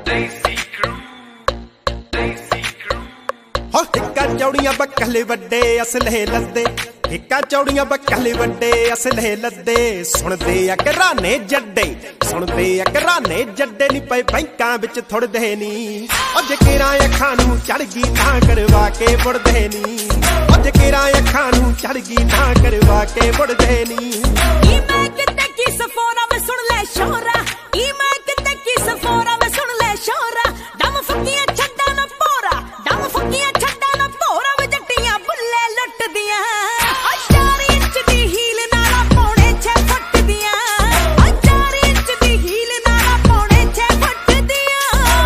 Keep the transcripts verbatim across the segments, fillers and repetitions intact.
हो हिक्का चौड़ियां बक्कले वड्डे असले लद्दे, हिक्का चौड़ियां बक्कले वड्डे असले लद्दे। सुनदे आ घराने जड्डे, सुनदे आ घराने जड्डे नी पए बैंकां विच थुड़दे नी। ओ जे केरां अखां नूं चढ़ गई तां करवा के मुड़दे नी। ओ जे केरां अखां नूं चढ़ गई तां करवा के मुड़दे नी। ई मैं किते की सफोरा में सुन ले शोरा, ई मैं किते की सफोरा में सुन ले शोरा। दम फुकियां छड्डा ना पोरा, दम फुकियां छड्डा ना पोरा वे जट्टियां बुल्ले लुट दियां। ओ चार इंच दी हील नाला पौने छे फुट दियां, ओ चार इंच दी हील नाला पौने छे फुट दियां।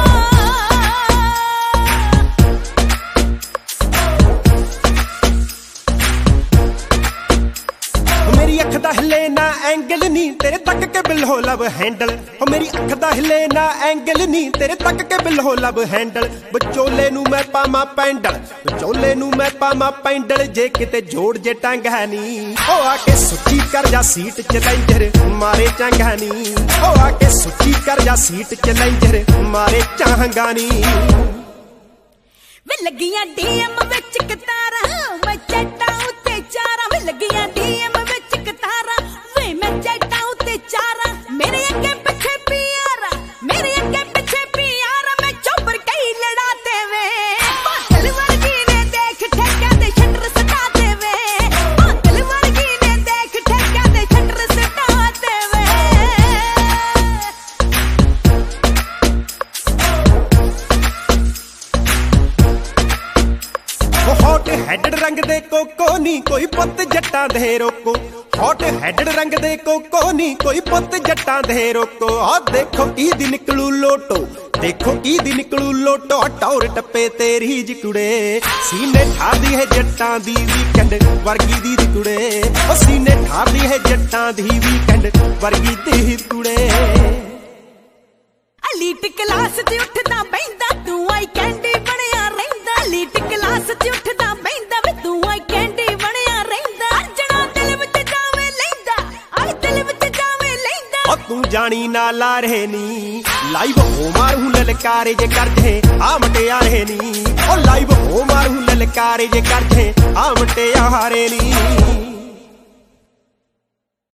मेरी अख दा हिले ना एंगल नी तेरे तक के बिल्हो लब हैंडल। ओ मेरी अख दा हिले ना एंगल नी तेरे तक के बिल्हो लब हैंडल। विचोले नू मैं पामा पैंडल, विचोले नू मैं पामा पैंडल। जे किते जोड़ जे टंग है नी ओ आके सुची कर जा सीट चलेंजर मारे चंगा नी। ओ आके सुची कर जा सीट चलेंजर मारे चाहंगा नी। वे लगियां डीएम विच कतारा मैं चट्टा उत्ते चारा। वे लगियां डीएम विच कतारा वे मैं चट्टा उत्ते चारा। मेरे अगे पिछे पियारा, मेरे अगे पिछे पियारा। मैं चौपर कई लड़ाते वे बादल वर्गी ने देख ठेका दे शटर सटाते वे। बादल वर्गी ने देख ठेका दे शटर सटाते वे। हॉट हैडड रंग दे कोको नी कोई पुत जट्टां दे रोको। हॉट हैडड रंग दे कोको नी कोई पुत जट्टां दे रोको। आ देखो ई दी निकलू लोटो, देखो ई दी निकलू लोटो। टौर टप्पे तेरी जी कुड़े सीने ठादी है जट्टां दी वीकेंड वर्गी दी दी कुड़े। ओ सीने ठादी है जट्टां दी वीकेंड वर्गी दी कुड़े। अलीट क्लास च उठदा बैंदा तू आई कैंडी बनया रहिंदा। अलीट क्लास च उठदा बैंदा वे तू आई कैंडी बनया रहिंदा। अर्जना दिल विच जावे लैंदा, आई दिल विच जावे लैंदा। ओ तू जानी ना ला रहे नी लाइव हो मारू ललकारे जे कर जे आ मटियारे नी। ओ लाइव हो मारू ललकारे जे कर जे आ मटियारे नी।